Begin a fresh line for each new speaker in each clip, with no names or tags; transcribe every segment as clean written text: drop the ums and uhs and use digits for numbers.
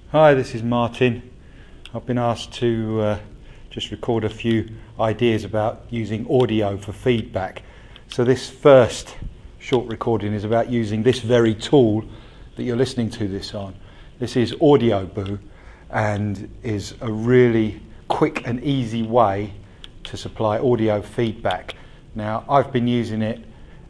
Hi, this is Martin. I've been asked to just record a few ideas about using audio for feedback. So this first short recording is about using this very tool that you're listening to this on. This is Audioboo and is a really quick and easy way to supply audio feedback. Now, I've been using it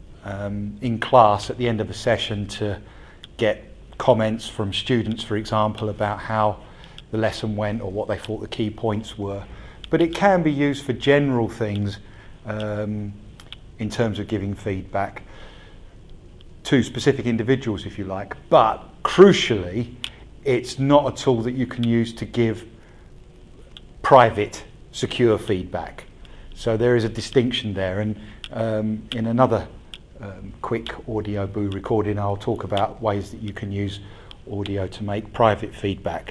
in class at the end of a session to get comments from students, for example, about how the lesson went or what they thought the key points were. But it can be used for general things in terms of giving feedback to specific individuals, if you like. But crucially, it's not a tool that you can use to give private, secure feedback. So there is a distinction there. And in another quick Audioboo recording, I'll talk about ways that you can use audio to make private feedback.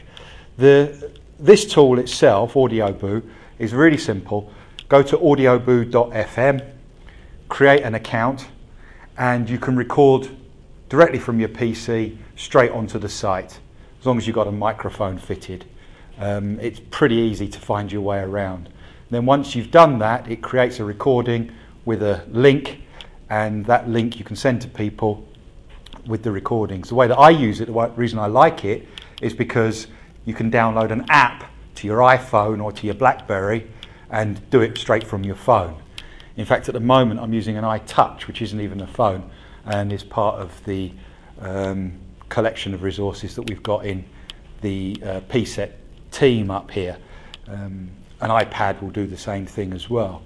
This tool itself, Audioboo, is really simple. Go to audioboo.fm, create an account, and you can record directly from your PC straight onto the site, as long as you've got a microphone fitted. It's pretty easy to find your way around. Then once you've done that, it creates a recording with a link, and that link you can send to people with the recordings. The way that I use it, the reason I like it, is because you can download an app to your iPhone or to your BlackBerry and do it straight from your phone. In fact, at the moment I'm using an iTouch, which isn't even a phone, and is part of the collection of resources that we've got in the PSET team up here. An iPad will do the same thing as well.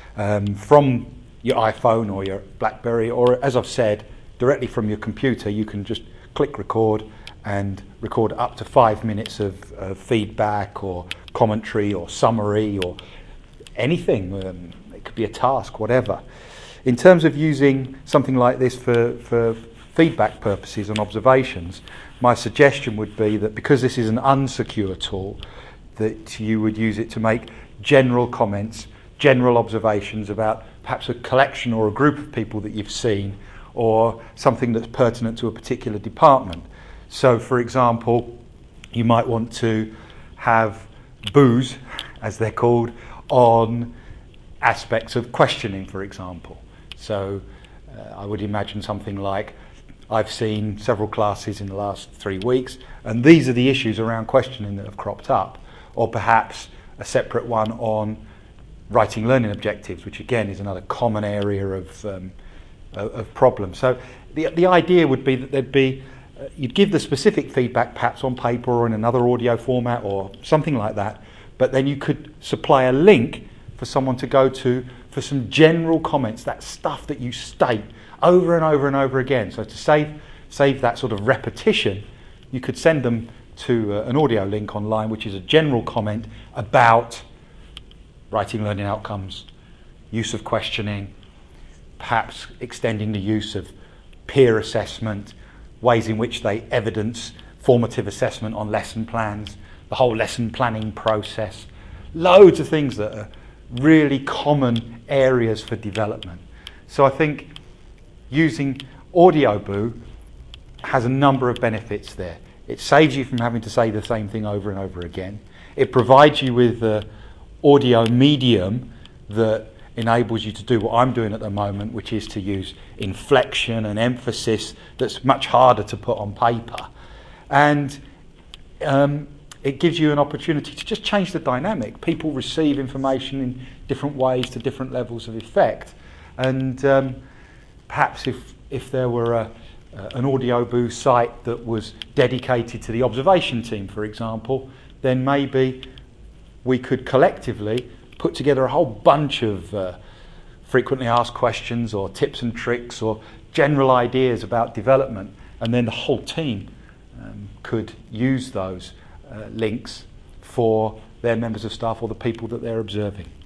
From your iPhone or your BlackBerry, or as I've said, directly from your computer, you can just click record and record up to 5 minutes of feedback or commentary or summary or anything. It could be a task, whatever. In terms of using something like this for feedback purposes and observations, my suggestion would be that because this is an unsecure tool, that you would use it to make general comments, general observations about perhaps a collection or a group of people that you've seen, or something that's pertinent to a particular department. So, for example, you might want to have boos, as they're called, on aspects of questioning, for example. So I would imagine something like, I've seen several classes in the last 3 weeks, and these are the issues around questioning that have cropped up. Or perhaps a separate one on writing learning objectives, which again is another common area of problem. So the idea would be that you'd give the specific feedback perhaps on paper or in another audio format or something like that, but then you could supply a link for someone to go to for some general comments, that stuff that you state over and over and over again. So to save that sort of repetition, you could send them to an audio link online, which is a general comment about writing learning outcomes, use of questioning, perhaps extending the use of peer assessment, ways in which they evidence formative assessment on lesson plans, the whole lesson planning process, loads of things that are really common areas for development. So I think using Audioboo has a number of benefits there. It saves you from having to say the same thing over and over again. It provides you with an audio medium that enables you to do what I'm doing at the moment, which is to use inflection and emphasis that's much harder to put on paper. And it gives you an opportunity to just change the dynamic. People receive information in different ways to different levels of effect. And perhaps if there were an Audioboo site that was dedicated to the observation team, for example, then maybe we could collectively put together a whole bunch of frequently asked questions or tips and tricks or general ideas about development, and then the whole team could use those links for their members of staff or the people that they're observing.